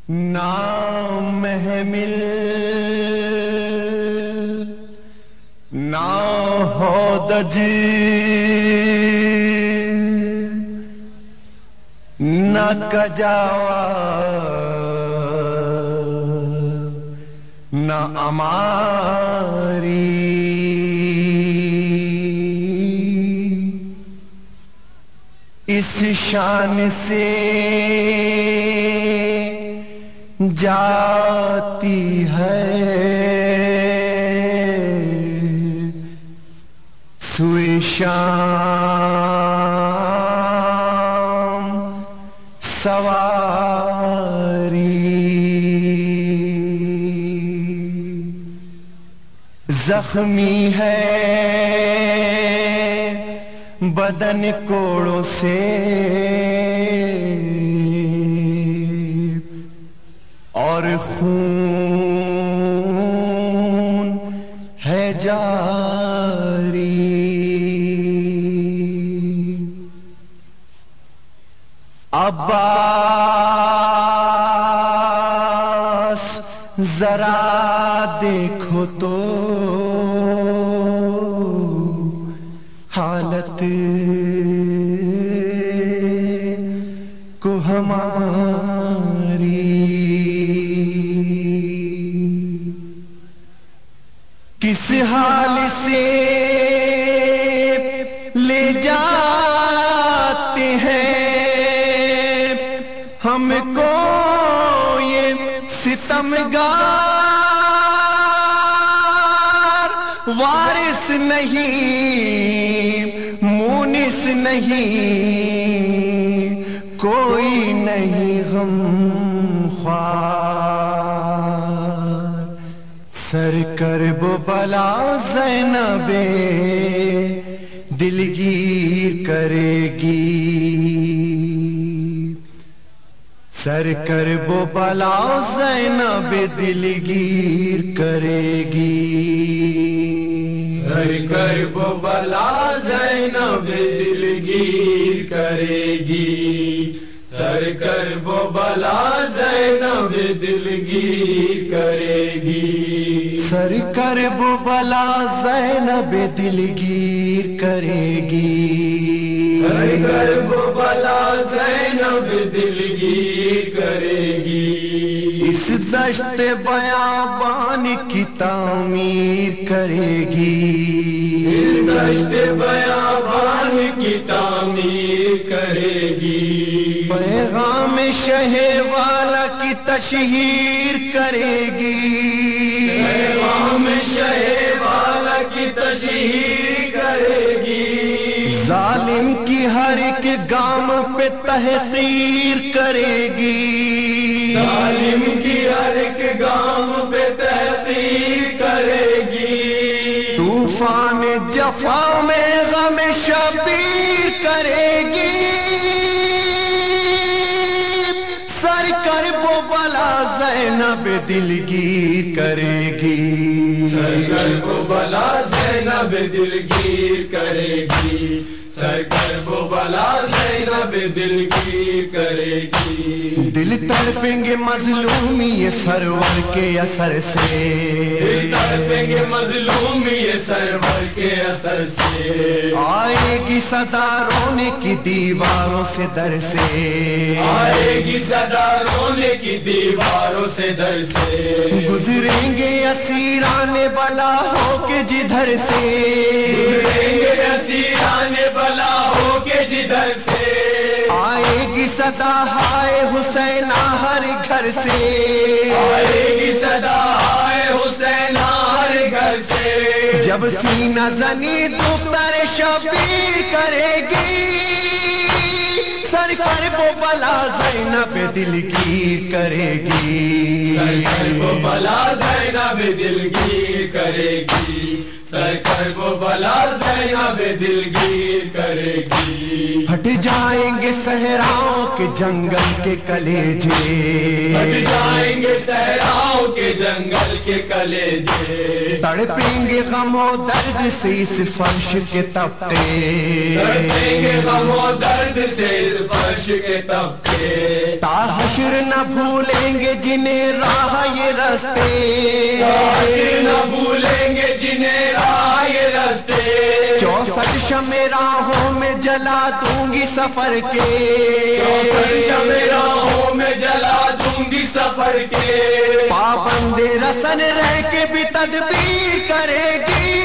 نا محمل نا ہودج نہ کجاوا نہ اماری اس شان سے جاتی ہے سوئے شام سواری زخمی ہے بدن کوڑوں سے اور خون ہے جاری عباس ذرا دیکھو تو حالت کو ہماری کس حال سے لے جاتے ہیں ہم کو یہ ستمگار وارث نہیں مونس نہیں کوئی نہیں غم خوار سر کرب بلا زینب دلگیر کرے گی سر کرب بلا زینب دلگیر کرے گی سر کرب بلا زینب دلگیر کرے گی سر کرب بلا زینب دلگیر کرے گی سر کرب بلا زینب دلگیر کرے گی سر کرب بلا زینب دلگیر کرے گی اس دشت بیابان کی تعمیر کرے گی اس دشت بیابان کی تعمیر کرے گی پیغام شہ والا کی تشہیر کرے گی پیغام شہ والا کی تشہیر کرے گی ظالم کی ہر ایک گام پہ تحقیر کرے گی ظالم کی ہر ایک گام پہ تحقیر کرے گی طوفان جفا میں غم شبیر کرے گی سر کرب بلا زینب دلگیر کرے گی سر کرب بلا زینب دلگیر کرے گی سر کرب بلا زینب دلگیر کرے گی دل تڑپیں گے مظلومی یہ سرور کے اثر سے دل تڑپیں گے مظلومی یہ سرور کے اثر سے آئے گی صدا رونے کی دیواروں سے در سے آئے گی صدا رونے کی دیواروں سے در سے گزریں گے اسیران بلا ہو کے جدھر سے گزریں گے اسیران بلا ہو کے جدھر سے آئے گی صدا ہائے حسین ہر گھر سے آئے گی صدا ہائے حسین ہر گھر سے جب سینہ زنی دختر شبیر کرے گی سر کرب بلا زینب دلگیر کرے گی سر کرب بلا زینب دلگیر کرے گی سر کرب و بلا زینب دلگیر کرے گی. ہٹ جائیں گے صحراؤں کے جنگل کے کلیجے، ہٹ جائیں گے صحراؤں کے جنگل کے کلیجے، تڑپیں گے غم و درد سے اس فرش کے تپتے، تڑپیں گے غم و درد سے اس فرش کے تپتے، تا حشر نہ بھولیں گے جنہیں راہ یہ رستے، حشر نہ بھولیں گے جنہیں راہ یہ رستے، 64 شمع راہوں میں جلا دوں گی سفر کے، 64 شمع راہوں میں جلا دوں گی سفر کے، پابند رسن رہ کے بھی تدبیر کرے گی،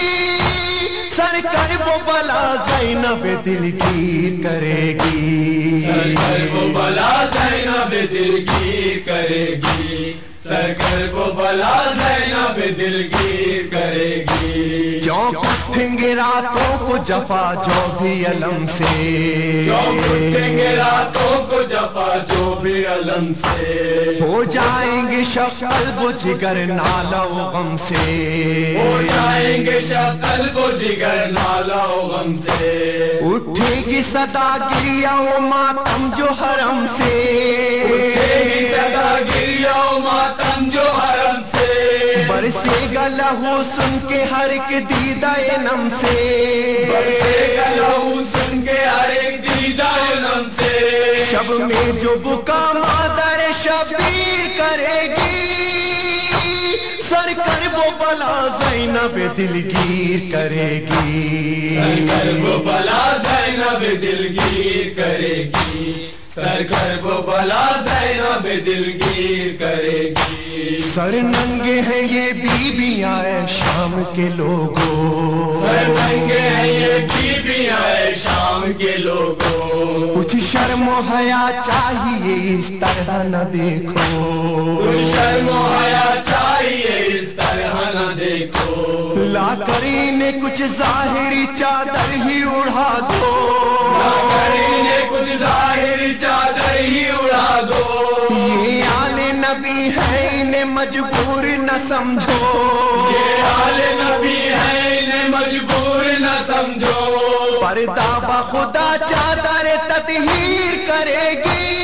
سر کرب و بلا زینب دلگیر کرے گی، سر کرب و بلا زینب دلگیر کرے گی، سر کرب و بلا زینب دلگیر کرے گی. چونک اٹھیں گے راتوں کو جفا جو بھی علم سے، چونک اٹھیں گے راتوں کو جفا جو بھی علم سے، ہو جائیں گے شب قلب و جگر نالا و غم سے، ہو جائیں گے شب قلب و جگر نالا و غم سے، اٹھے گی صدا گریا و ماتم جو حرم سے، اٹھے گی صدا گریا و ماتم جو حرم سے، برسے گا لہو سن کے ہر ایک دیدہ نم سے، برسے گا لہو سن کے ہر ایک دیدہ نم سے، شب میں جو بکا مادر شبیر کرے گی، سر کرب و بلا زینب دلگیر کرے گی، سر کرب و بلا زینب دلگیر کرے گی، سر کرب و بلا زینب دلگیر کرے گی. سر ننگے ہیں یہ بیویاں اے شام کے لوگوں، سر ننگے ہیں یہ بیویاں اے شام کے لوگوں، کچھ شرم و حیا چاہیے اس طرح نہ دیکھو، کچھ شرم و حیا چاہیے اس طرح نہ دیکھو، لا کر انہیں کچھ ظاہری چادر ہی اڑا دو، لا کر انہیں کچھ ظاہری چادر ہی اڑا دو، یہ آل نبی ہے انہیں مجبور نہ سمجھو، یہ آل نبی ہے انہیں مجبور نہ سمجھو، پردہ بخدا چادر تطہیر کرے گی،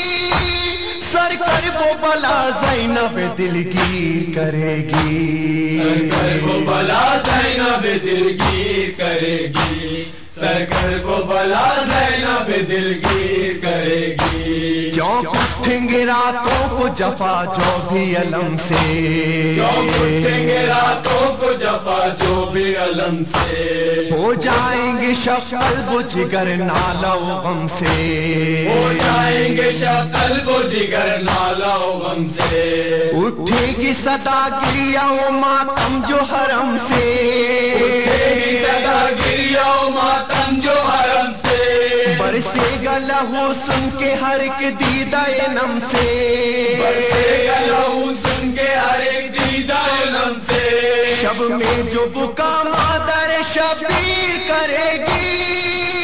سر کرب و بلا زینب دلگیر کرے گی، سر کرب و بلا زینب دلگیر کرے گی، سر کرب و بلا زینب دلگیر کرے گی. چونک اٹھیں گے راتوں کو جفا جو بھی علم سے، چونک اٹھیں گے راتوں کو جفا جو بھی علم سے، ہو جائیں گے شب قلب و جگر نالا و غم سے، ہو جائیں گے شب قلب و جگر نالا و غم سے، اٹھے گی صدا گریا و ماتم جو حرم سے، اٹھے گی صدا گریا و ماتم جو حرم سے، برسے گا لہو سن کے ہر ایک دیدہ نم سے، برسے گا لہو سن کے ہر ایک دیدہ نم سے، شب میں جو بکا مادر شبیر کرے گی،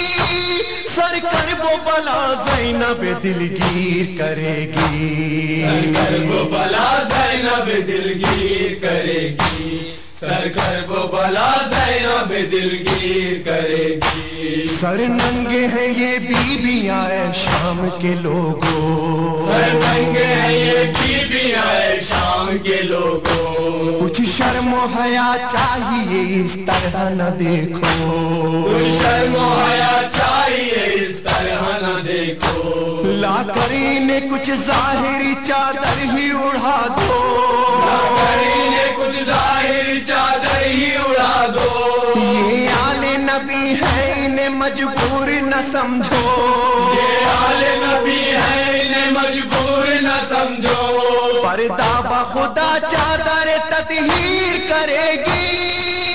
سر کرب و بلا زینب دلگیر کرے گی، سر کرب و بلا زینب دلگیر کرے گی، سر کرب و بلا زینب دلگیر کرے گی. سر ننگے ہیں یہ بیویاں اے شام کے لوگوں، سر ننگے ہیں یہ بیویاں اے شام کے لوگوں، کچھ شرم و حیا چاہیے اس طرح نہ دیکھو، کچھ شرم و حیا چاہیے اس طرح نہ دیکھو، لا کر انہیں کچھ ظاہری چادر ہی اڑا دو، لا کر انہیں کچھ ظاہری چادر ہی اڑا دو، یہ آل نبی ہے انہیں مجبور نہ سمجھو، یہ آل نبی ہے انہیں مجبور نہ سمجھو، پردہ بخدا چادر تطہیر کرے گی،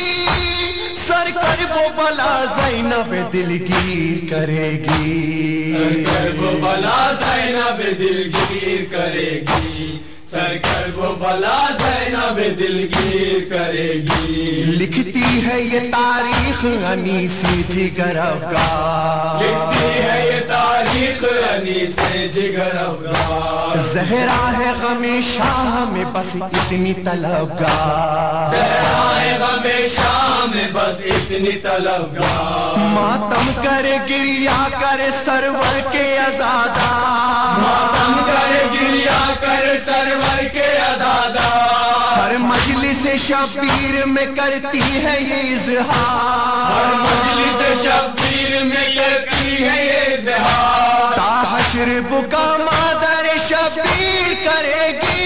سر کرب و بلا زینب دلگیر کرے گی، سر کرب و بلا زینب دلگیر کرے گی، سرکر کو بلا زینب دلگیر کرے گی. لکھتی ہے یہ تاریخ انیسی جگر افغان، لکھتی ہے یہ تاریخ انیسی جگر افغان. زہرا ہے غم شاہ میں بس اتنی طلبگار، زہرا ہے غم شاہ میں بس اتنی طلبگار. ماتم کرے گریا کرے سرور کے عزادار، ماتم کرے گریا کر سرور کے عزادار. ہر مجلس شبیر میں کرتی ہے یہ اظہار، ہر مجلس شبیر میں کرتی ہے یہ اظہار. تا حشر بکا مادر شبیر کرے گی،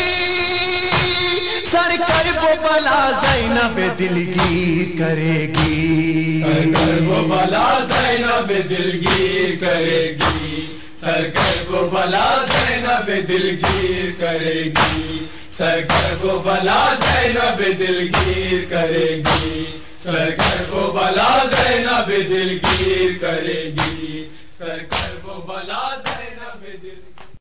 سرکر وہ بلا زینب دلگیر کرے گی. سرکر کو بلا زینب دلگیر کرے گی. سرکر کو بلا زینب دلگیر کرے گی. سرکر کو بلا زینب دلگیر کرے گی. سرکر کو بلا زینب دلگیر کرے گی. سرکر کو بلا زینب دلگیر